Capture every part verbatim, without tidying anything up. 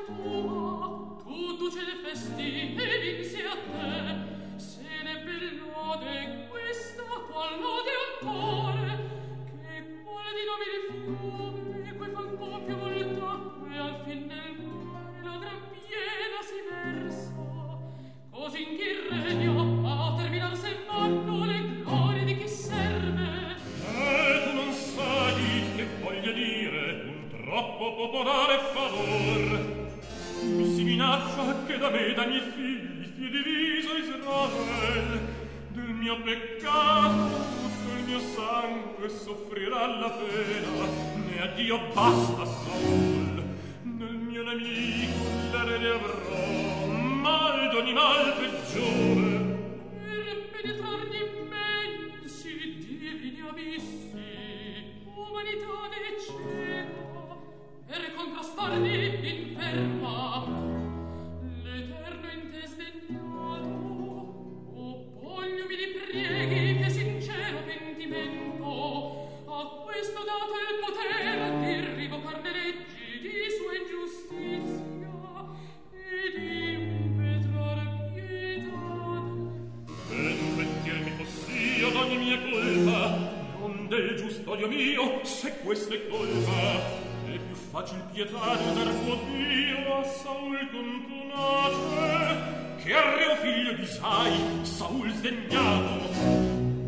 tua, tutto ce le festi e vinse a te. Se ne bellode questa qual lode ancora, che qual di nobili fiume, que fan poppio voltacque al fin del mare la gran piena si versa. Così in chi regna a terminar se vanno le glorie di chi serve. E tu non sai che voglia dire un troppo popolare favor. Mi si minaccia che da me, da miei figli, sia diviso Israel. Del mio peccato tutto il mio sangue soffrirà la pena. Ne a Dio basta Saul, nel mio nemico l'erede avrò, mal d'ogni mal peggiore. Per penetrar d'immensi divini abissi, umanità decena, per contrastarli inferma, l'Eterno in te sdegnato, o voglio mi riprieghi che sincero pentimento, a questo dato il potere di rivocar le leggi di sua ingiustizia ed impetrar pietà. Ben pentirmi possio d'ogni mia colpa, non del giusto odio mio, se questa è colpa. È più facil pietà di usar tuo Dio a Saul contumace, che a reo figlio di Isai, Saul sdegnato.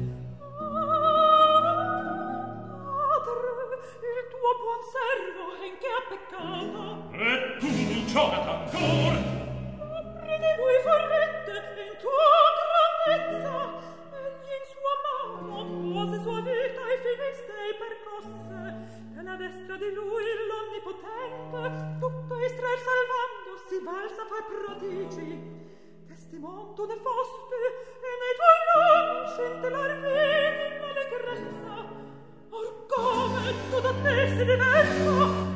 Il tuo buon servo in che ha peccato? E tu mi giocata ancor? Apri di lui forrette in tua grandezza, egli in sua mano pose sua vita e finiste e percosse. Nella destra di lui l'onnipotente, tutto Israel salvando, si valsa a far prodigi. Testimon tu ne foste, e nei tuoi nomi scintillar vedi l'allegrezza. Or come tu da te si diversa,